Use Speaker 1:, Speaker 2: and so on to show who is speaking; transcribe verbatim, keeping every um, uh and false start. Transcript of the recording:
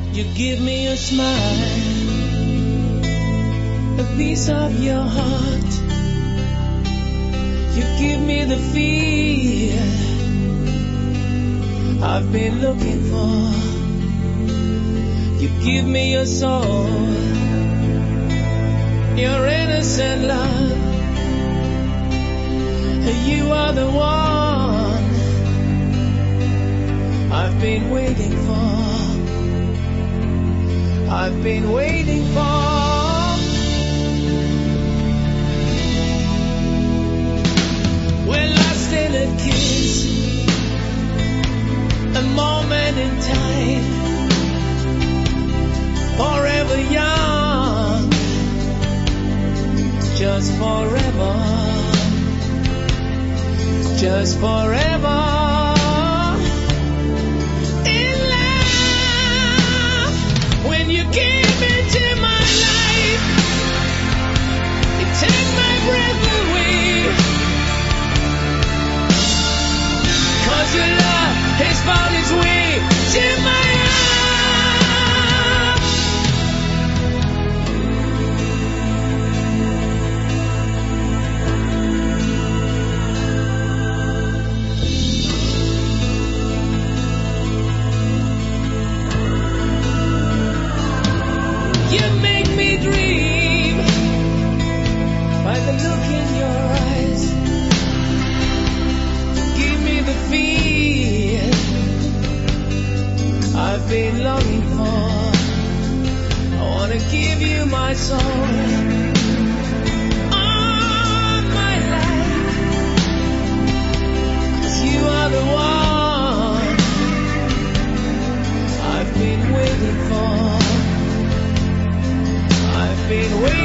Speaker 1: You give me a smile, a piece of your heart. You give me the feel I've been looking for. You give me your soul, your innocent love. You are the one I've been waiting for. I've been waiting for. We're lost in a kiss, a moment in time, forever young, just forever, just forever. You came into my life, you take my breath away, 'cause your love has found its way to my look in your eyes, give me the feel I've been longing for. I wanna give you my soul, all my life, 'cause you are the one I've been waiting for. I've been waiting.